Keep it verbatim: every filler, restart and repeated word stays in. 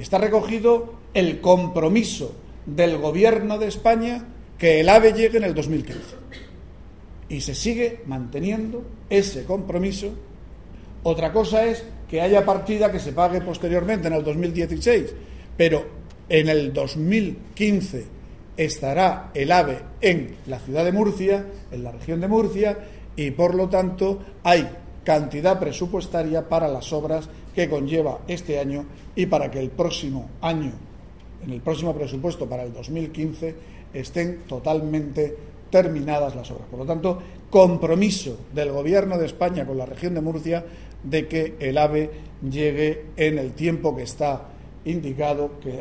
está recogido el compromiso del Gobierno de España que el AVE llegue en el dos mil quince. Y se sigue manteniendo ese compromiso. Otra cosa es que haya partida que se pague posteriormente en el dos mil dieciséis, pero en el dos mil quince estará el AVE en la ciudad de Murcia, en la región de Murcia, y por lo tanto hay cantidad presupuestaria para las obras que conlleva este año y para que el próximo año, en el próximo presupuesto para el dos mil quince, estén totalmente terminadas las obras. Por lo tanto, compromiso del Gobierno de España con la región de Murcia de que el AVE llegue en el tiempo que está indicado, que